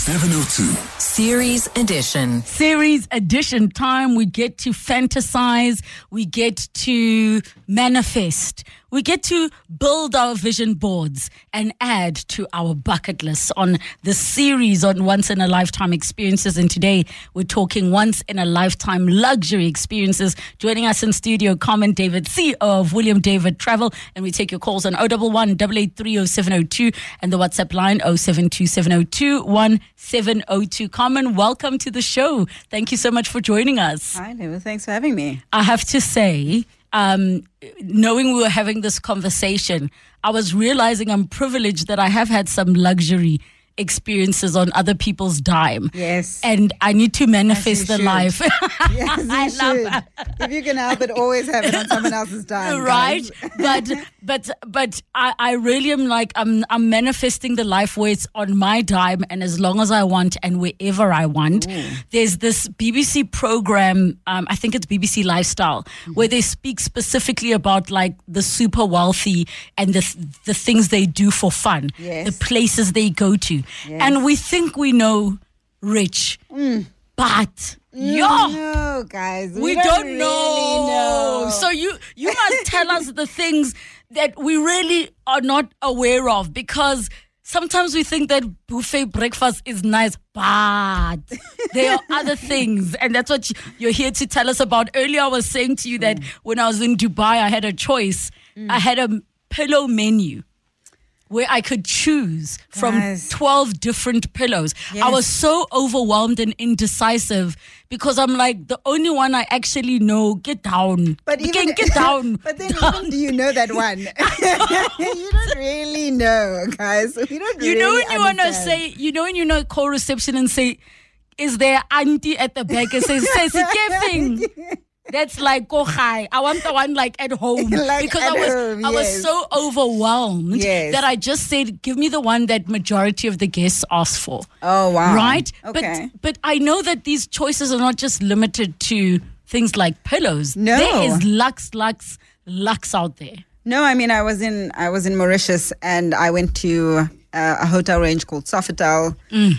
702. Series edition. Series edition time. We get to fantasize. We get to manifest. We get to build our vision boards and add to our bucket list on the series on once-in-a-lifetime experiences. And today we're talking once-in-a-lifetime luxury experiences. Joining us in studio, Carmen David, CEO of William David Travel. And we take your calls on 011 883 0702 and the WhatsApp line 072 702 1702. Carmen, welcome to the show. Thank you so much for joining us. Hi, David. Thanks for having me. I have to say, knowing we were having this conversation, I was realizing I'm privileged that I have had some luxury experiences on other people's dime. Yes. And I need to manifest the should. life. Yes, you should. If you can help it, always have it on someone else's time. Right? Guys. But I really am like, I'm manifesting the life where it's on my dime and as long as I want and wherever I want. Ooh. There's this BBC program, I think it's BBC Lifestyle, where they speak specifically about like the super wealthy and the things they do for fun, Yes. the places they go to. Yes. And we think we know rich, but No, guys. we don't don't really know. So you must tell us the things that we really are not aware of, because sometimes we think that buffet breakfast is nice, but there are other things. And that's what you're here to tell us about. Earlier I was saying to you that when I was in Dubai, I had a choice. I had a pillow menu where I could choose from Guys. 12 different pillows. Yes. I was so overwhelmed and indecisive because I'm like, the only one I actually know, get down. Get down. But then even do you know that one? You don't really know, guys. We don't You know really when you want to understand. say, when you know call reception and say, is there auntie at the back and says, "Kefing." That's like, go hi. I want the one like at home. Like because at I home, was yes. so overwhelmed Yes. that I just said, give me the one that majority of the guests asked for. Oh, wow. Right? Okay. But I know that these choices are not just limited to things like pillows. No. There is lux out there. No, I mean, I was in Mauritius and I went to a hotel range called Sofitel.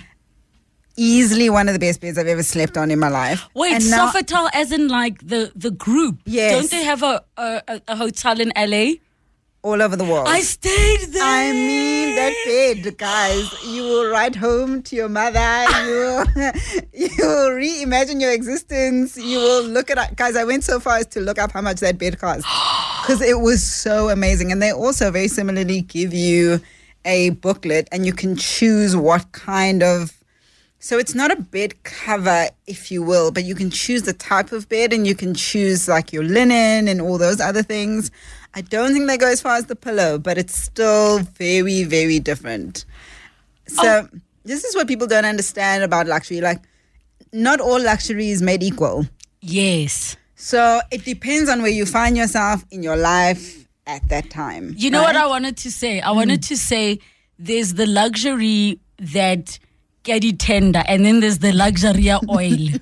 Easily one of the best beds I've ever slept on in my life. Wait, And now- Sofitel as in like the group. Yes. Don't they have a hotel in LA? all over the world. I stayed there. I mean, that bed, guys. You will write home to your mother. You will reimagine your existence. You will look at, guys, I went so far as to look up how much that bed cost because it was so amazing. And they also very similarly give you a booklet and you can choose what kind of, so it's not a bed cover, if you will, but you can choose the type of bed and you can choose like your linen and all those other things. I don't think they go as far as the pillow, but it's still very, very different. So this is what people don't understand about luxury. Like, not all luxury is made equal. Yes. So it depends on where you find yourself in your life at that time. You know what I wanted to say? I wanted to say there's the luxury that Kedi tender, and then there's the luxury oil.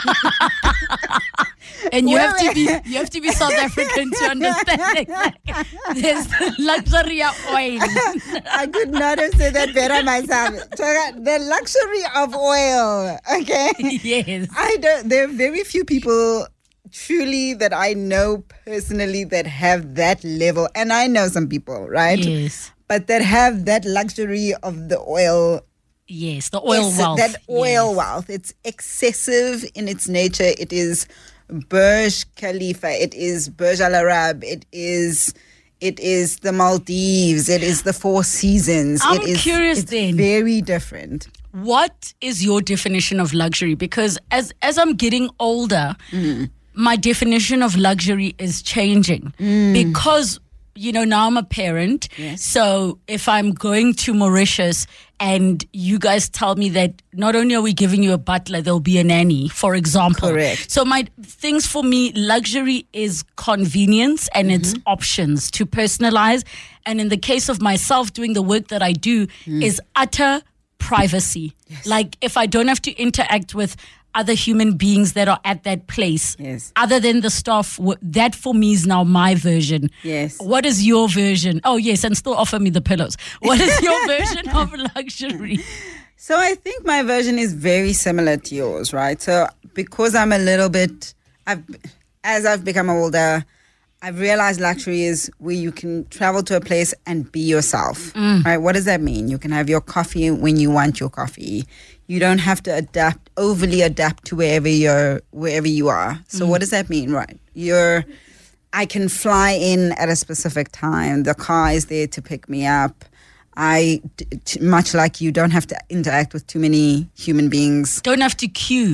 And you have to be South African to understand exactly. There's the luxury oil. I could not have said that better myself. The luxury of oil, okay? Yes. There are very few people truly that I know personally that have that level. And I know some people, right? Yes. But that have that luxury of the oil. Yes, the oil wealth. That oil Yes. wealth. It's excessive in its nature. It is Burj Khalifa. It is Burj Al Arab. It is the Maldives. It is the Four Seasons. I'm curious it's then. very different. What is your definition of luxury? Because as I'm getting older, my definition of luxury is changing. Because, now I'm a parent. Yes. So if I'm going to Mauritius and you guys tell me that not only are we giving you a butler, there'll be a nanny, for example. Correct. So my things for me, luxury is convenience and it's options to personalize. And in the case of myself doing the work that I do is utter privacy. Yes. Like if I don't have to interact with other human beings that are at that place, Yes. other than the staff, that for me is now my version. Yes. What is your version? Oh, yes, and still offer me the pillows. What is your version of luxury? So I think my version is very similar to yours, right? So because I'm a little bit, as I've become older, I've realized luxury is where you can travel to a place and be yourself, right? What does that mean? You can have your coffee when you want your coffee. You don't have to overly adapt to wherever you are. So what does that mean, right? I can fly in at a specific time. The car is there to pick me up. Much like you, don't have to interact with too many human beings. Don't have to queue.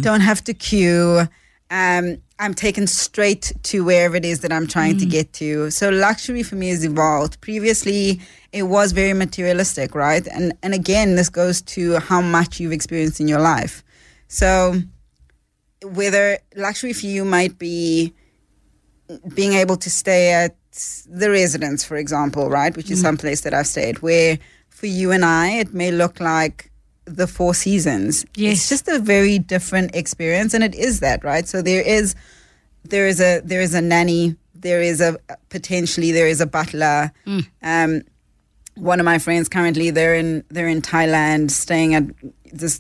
I'm taken straight to wherever it is that I'm trying to get to. So luxury for me has evolved. Previously, it was very materialistic, right? And again, this goes to how much you've experienced in your life. So whether luxury for you might be being able to stay at the residence, for example, right? Which is some place that I've stayed, where for you and I, it may look like the Four Seasons. Yes. It's just a very different experience, and it is that, right? So there is a nanny, there is a butler. One of my friends currently, they're in Thailand, staying at this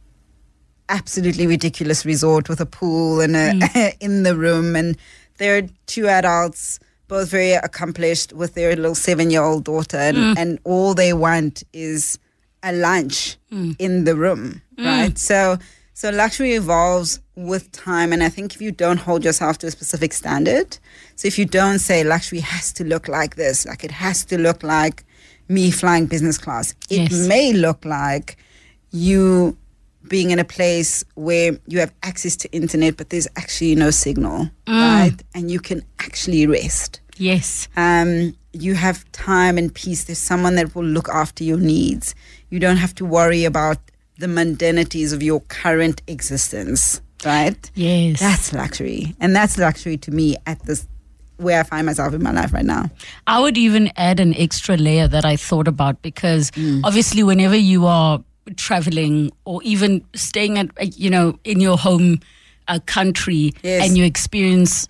absolutely ridiculous resort with a pool and in the room, and there are two adults, both very accomplished, with their little 7-year-old daughter, and all they want is a lunch in the room, right? So luxury evolves with time, and I think if you don't hold yourself to a specific standard, so if you don't say luxury has to look like this, like it has to look like me flying business class, it may look like you being in a place where you have access to internet, but there's actually no signal, right? And you can actually rest. Yes. You have time and peace. There's someone that will look after your needs. You don't have to worry about the mundanities of your current existence, right? Yes. That's luxury. And that's luxury to me at this, where I find myself in my life right now. I would even add an extra layer that I thought about, because obviously whenever you are traveling or even staying at, in your home country, and you experience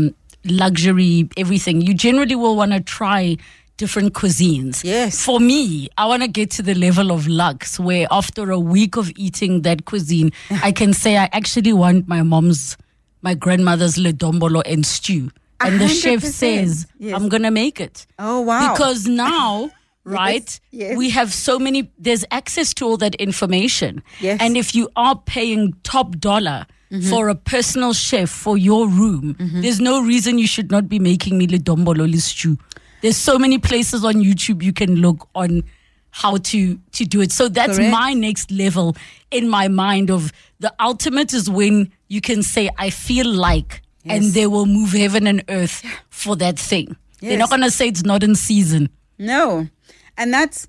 luxury, everything, you generally will want to try different cuisines. Yes. For me, I want to get to the level of luxe where after a week of eating that cuisine, I can say I actually want my grandmother's ledombolo and stew. And the chef says, I'm going to make it. Oh, wow. Because now, right, we have there's access to all that information. Yes. And if you are paying top dollar for a personal chef for your room, there's no reason you should not be making me ledombolo stew. There's so many places on YouTube you can look on how to do it. So that's my next level in my mind of the ultimate is when you can say, I feel like, and they will move heaven and earth for that thing. Yes. They're not going to say it's not in season. No. And that's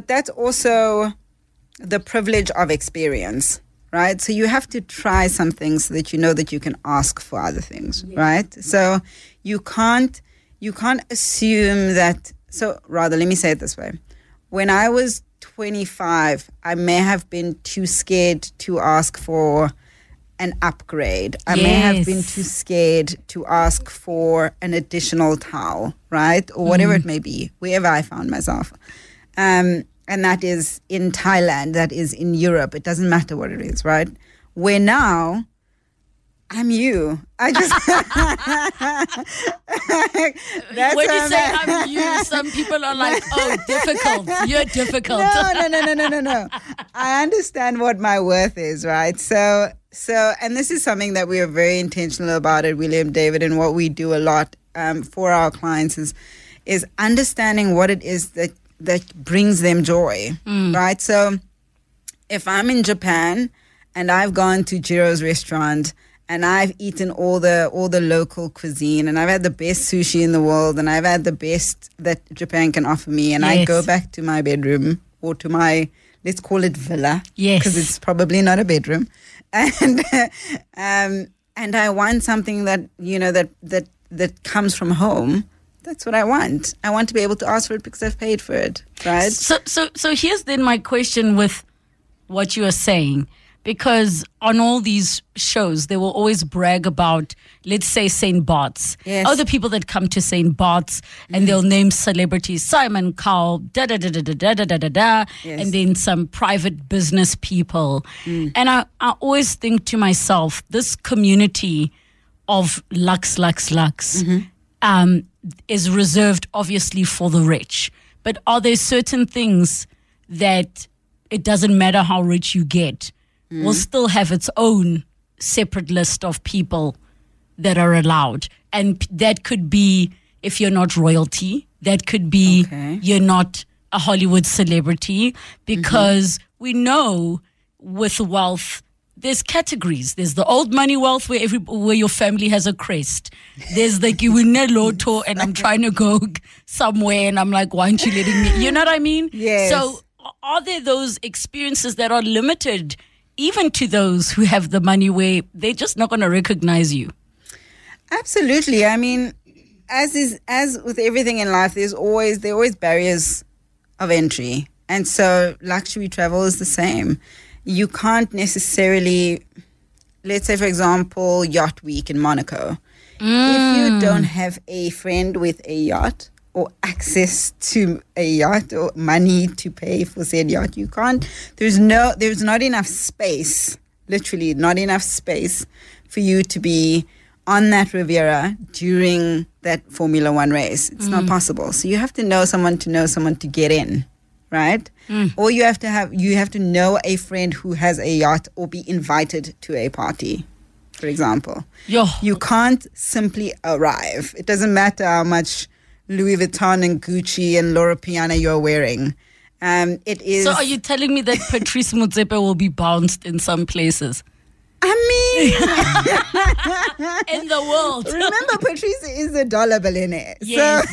also the privilege of experience, right? So you have to try some things so that you know that you can ask for other things, right? So you can't assume that. So rather, let me say it this way. When I was 25, I may have been too scared to ask for an upgrade. I may have been too scared to ask for an additional towel, right? Or whatever it may be, wherever I found myself. And that is in Thailand, that is in Europe. It doesn't matter what it is, right? Where now, I'm you. I just... when you say I'm you, some people are like, oh, difficult. You're difficult. No. I understand what my worth is, right? So, and this is something that we are very intentional about at William David, and what we do a lot for our clients is understanding what it is that brings them joy, right? So if I'm in Japan and I've gone to Jiro's restaurant and I've eaten all the local cuisine, and I've had the best sushi in the world, and I've had the best that Japan can offer me, and I go back to my bedroom or to my, let's call it villa, because it's probably not a bedroom, and I want something that that comes from home. That's what I want. I want to be able to ask for it because I've paid for it, right? So here's then my question with what you are saying, because on all these shows, they will always brag about, let's say, St. Bart's. Yes. Other people that come to St. Bart's and they'll name celebrities, Simon Cowell, da-da-da-da-da-da-da-da-da, Yes. and then some private business people. And I always think to myself, this community of Lux is reserved obviously for the rich. But are there certain things that it doesn't matter how rich you get, will still have its own separate list of people that are allowed? And that could be if you're not royalty, that could be you're not a Hollywood celebrity, because we know with wealth, there's categories. There's the old money wealth where your family has a crest. There's like you win a lotto and I'm trying to go somewhere and I'm like, why aren't you letting me? You know what I mean? Yes. So are there those experiences that are limited even to those who have the money where they're just not going to recognize you? Absolutely. I mean, as with everything in life, there are always barriers of entry. And so luxury travel is the same. You can't necessarily, let's say, for example, Yacht Week in Monaco. If you don't have a friend with a yacht or access to a yacht or money to pay for said yacht, you can't. There's not enough space, literally not enough space for you to be on that Riviera during that Formula One race. It's not possible. So you have to know someone to get in. Right? Or you have to know a friend who has a yacht or be invited to a party, for example. You can't simply arrive. It doesn't matter how much Louis Vuitton and Gucci and Loro Piana you're wearing. It is. So are you telling me that Patrice Motsepe will be bounced in some places? I mean, in the world. Remember, Patrice is a dollar billionaire. Yes.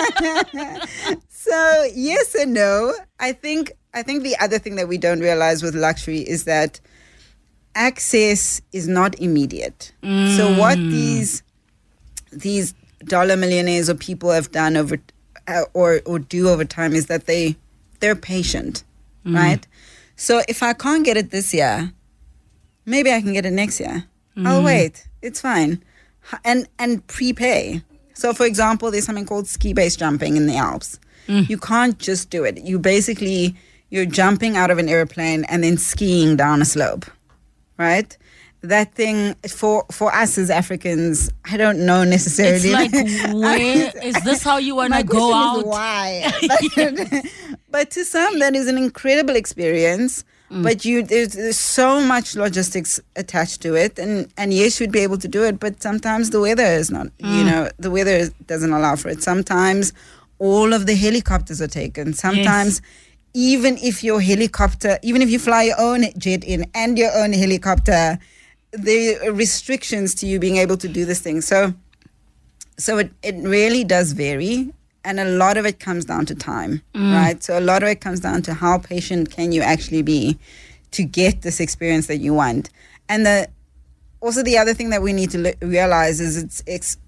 So yes and no. I think the other thing that we don't realize with luxury is that access is not immediate. So what these dollar millionaires or people have done over or do over time is that they're patient, right? So if I can't get it this year, maybe I can get it next year. I'll wait. It's fine. And prepay. So for example, there's something called ski base jumping in the Alps. You can't just do it. You're jumping out of an airplane and then skiing down a slope, right? That thing for us as Africans, I don't know necessarily. It's like, where is this how you want to go out? Why? But to some, that is an incredible experience. But there's so much logistics attached to it, and yes, you'd be able to do it. But sometimes the weather is not. The weather doesn't allow for it. Sometimes all of the helicopters are taken. Sometimes, even if you fly your own jet in and your own helicopter, there are restrictions to you being able to do this thing. So it really does vary. And a lot of it comes down to time, right? So a lot of it comes down to how patient can you actually be to get this experience that you want. And the other thing that we need to realize is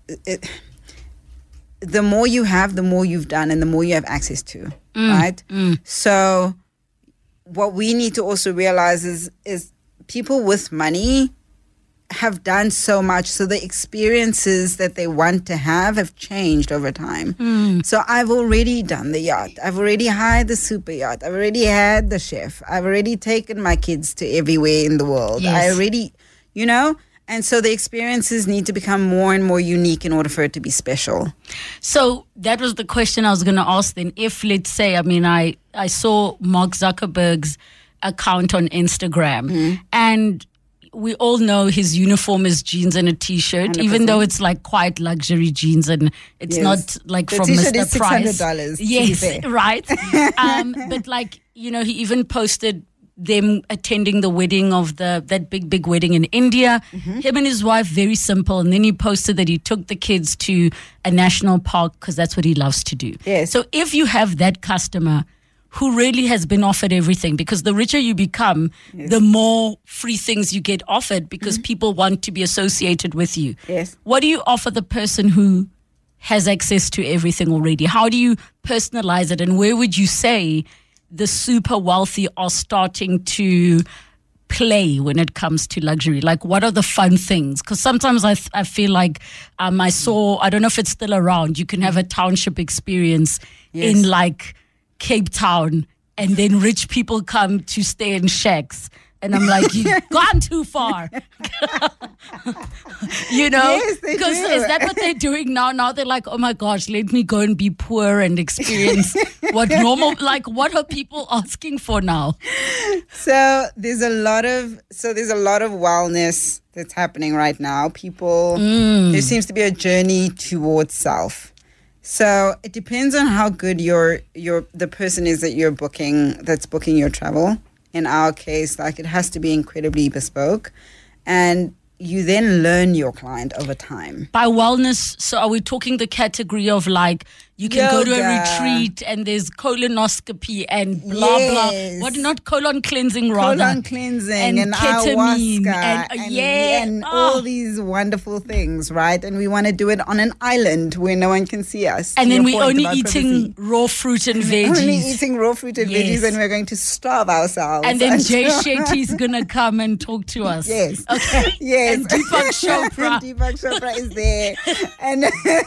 the more you have, the more you've done and the more you have access to, right? So what we need to also realize is people with money have done so much, so the experiences that they want to have changed over time. So I've already done the yacht. I've already hired the super yacht. I've already had the chef. I've already taken my kids to everywhere in the world. Yes. I already, and so the experiences need to become more and more unique in order for it to be special. So that was the question I was going to ask then. If, let's say, I saw Mark Zuckerberg's account on Instagram and we all know his uniform is jeans and a t-shirt, 100%. Even though it's like quite luxury jeans and it's not like the from t-shirt Mr. is Price. $600. Yes, to be fair. right. But he even posted them attending the wedding of that big wedding in India. Him and his wife, very simple. And then he posted that he took the kids to a national park because that's what he loves to do. Yes. So if you have that customer who really has been offered everything, because the richer you become, the more free things you get offered because people want to be associated with you. Yes. What do you offer the person who has access to everything already? How do you personalize it? And where would you say the super wealthy are starting to play when it comes to luxury? Like, what are the fun things? Because sometimes I feel like I don't know if it's still around, you can have a township experience in like Cape Town, and then rich people come to stay in shacks. And I'm like, you've gone too far. Yes, they because do. is that what they're doing now? Now they're like, oh my gosh, let me go and be poor and experience what are people asking for now? So there's a lot of wellness that's happening right now. People, there seems to be a journey towards self. So it depends on how good the person is that's booking your travel. In our case, like, it has to be incredibly bespoke, and you then learn your client over time. By wellness, so are we talking the category of like you can go to a Yoga. retreat and there's colonoscopy and blah Yes. blah. What, not colon cleansing, rather. Colon cleansing and ketamine ayahuasca and all these wonderful things, right? And we want to do it on an island where no one can see us. And to then your we're point only about eating privacy. raw fruit and veggies. Only eating raw fruit and Yes. veggies, and we're going to starve ourselves. And then Jay Shetty's gonna come and talk to us. Yes. Okay. Yes. And Deepak Chopra. And Deepak Chopra is there. And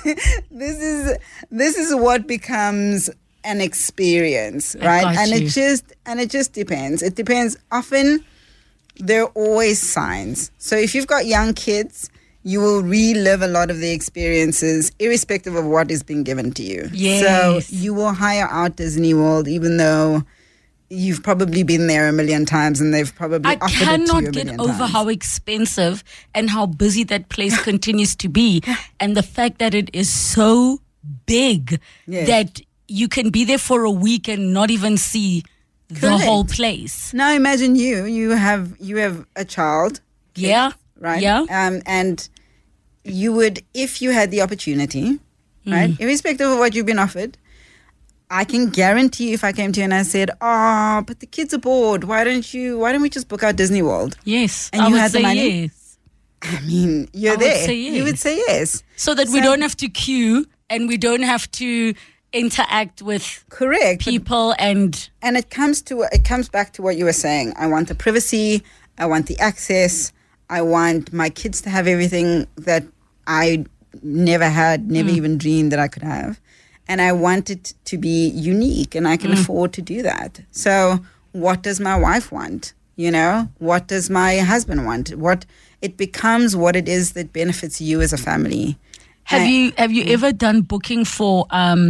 this is what becomes an experience, right? got And you. it just depends. It depends. Often there are always signs. So if you've got young kids, you will relive a lot of the experiences irrespective of what is being given to you. Yes. So you will hire out Disney World even though you've probably been there a million times and they've probably I offered it to you cannot a get million over times. how expensive and how busy that place continues to be. And the fact that it is so big Yes. that you can be there for a week and not even see the Correct. whole place. Now imagine you have a child, Yeah. right? Yeah. And you would, if you had the opportunity, right, irrespective of what you've been offered, I can guarantee if I came to you and I said, "Oh, but the kids are bored. Why don't we just book out Disney World?" Yes. And I you would had the say money? yes. I mean, you're I would there. say You would yes. say yes. So that we So- don't have to queue and we don't have to interact with Correct. But- people and And it comes back to what you were saying. I want the privacy. I want the access. I want my kids to have everything that I never had, never even dreamed that I could have. And I want it to be unique, and I can afford to do that. So what does my wife want? What does my husband want? It becomes what it is that benefits you as a family. Have you ever done booking for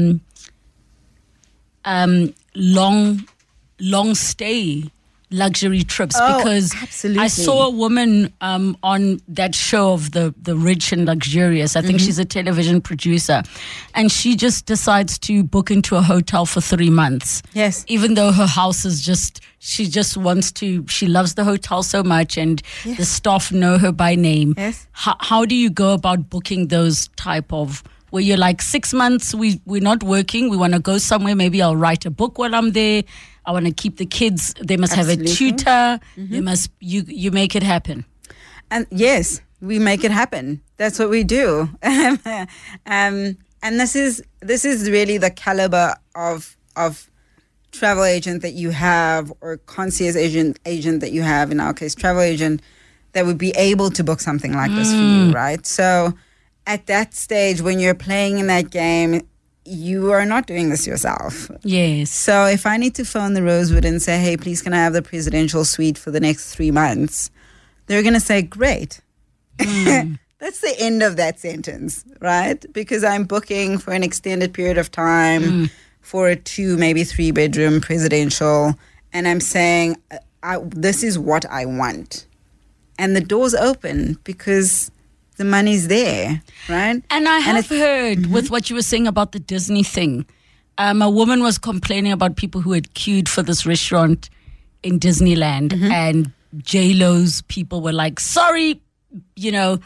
long stay luxury trips? Oh, Because absolutely. I saw a woman on that show of the rich and luxurious. I think she's a television producer, and she just decides to book into a hotel for 3 months. Yes. Even though her house is she just wants to. She loves the hotel so much, and the staff know her by name. Yes. How do you go about booking those type of, where you're like 6 months, we're not working, we want to go somewhere, maybe I'll write a book while I'm there, I want to keep the kids, they must have a Absolutely. tutor, they must, you make it happen. And yes, we make it happen. That's what we do. And this is really the caliber of travel agent that you have, or concierge agent that you have, in our case, travel agent, that would be able to book something like this for you, right? So at that stage, when you're playing in that game, you are not doing this yourself. Yes. So if I need to phone the Rosewood and say, hey, please can I have the presidential suite for the next 3 months? They're going to say, great. That's the end of that sentence, right? Because I'm booking for an extended period of time for a 2, maybe 3 bedroom presidential. And I'm saying, this is what I want. And the door's open because the money's there, right? And I have heard with what you were saying about the Disney thing, a woman was complaining about people who had queued for this restaurant in Disneyland, and J-Lo's people were like, sorry, the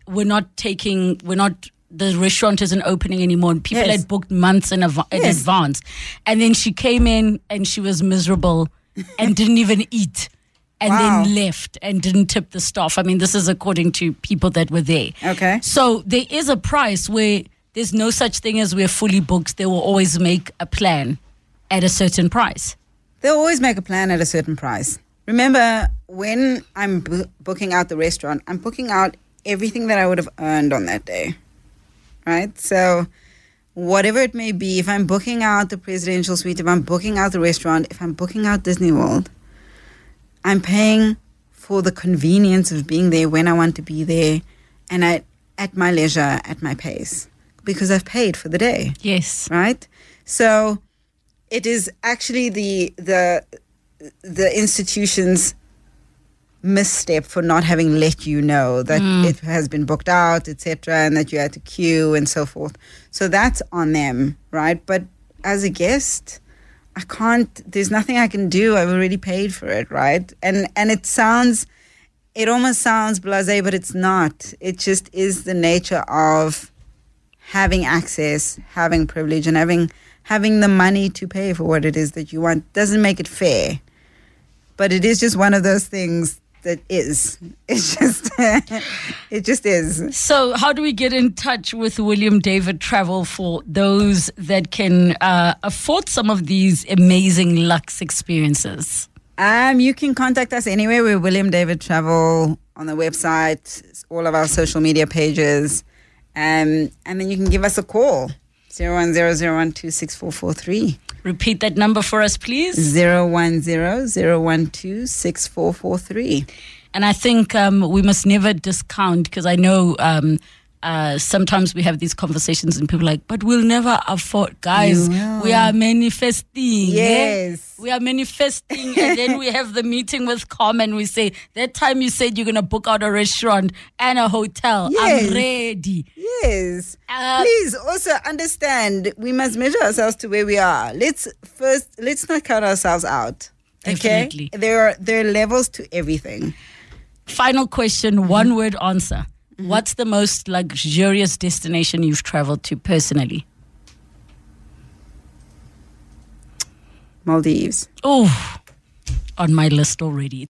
restaurant isn't opening anymore. And people Yes. had booked months in advance. And then she came in and she was miserable and didn't even eat. And Wow. then left and didn't tip the staff. I mean, this is according to people that were there. Okay. So there is a price where there's no such thing as we're fully booked. They will always make a plan at a certain price. They'll always make a plan at a certain price. Remember, when I'm booking out the restaurant, I'm booking out everything that I would have earned on that day, right? So whatever it may be, if I'm booking out the presidential suite, if I'm booking out the restaurant, if I'm booking out Disney World, I'm paying for the convenience of being there when I want to be there and at my leisure, at my pace, because I've paid for the day. Yes. Right? So it is actually the institution's misstep for not having let you know that it has been booked out, etc., and that you had to queue and so forth. So that's on them, right? But as a guest, I can't, there's nothing I can do. I've already paid for it, right? And it almost sounds blasé, but it's not. It just is the nature of having access, having privilege, and having the money to pay for what it is that you want. Doesn't make it fair, but it is just one of those things that is. It's just, it just is. So how do we get in touch with William David Travel for those that can afford some of these amazing luxe experiences? You can contact us anywhere. We're William David Travel on the website, all of our social media pages. And then you can give us a call, 010-012-6443. Repeat that number for us, please. 010-012-6443. And I think we must never discount, because I know sometimes we have these conversations and people are like, but we'll never afford. Guys, we are manifesting. Yes. We are manifesting. And then we have the meeting with Com and we say, that time you said you're going to book out a restaurant and a hotel. Yes. I'm ready. Yes. Please also understand, we must measure ourselves to where we are. Let's not count ourselves out. Okay? Definitely. There are levels to everything. Final question, one word answer. What's the most luxurious destination you've traveled to personally? Maldives. Oh, on my list already.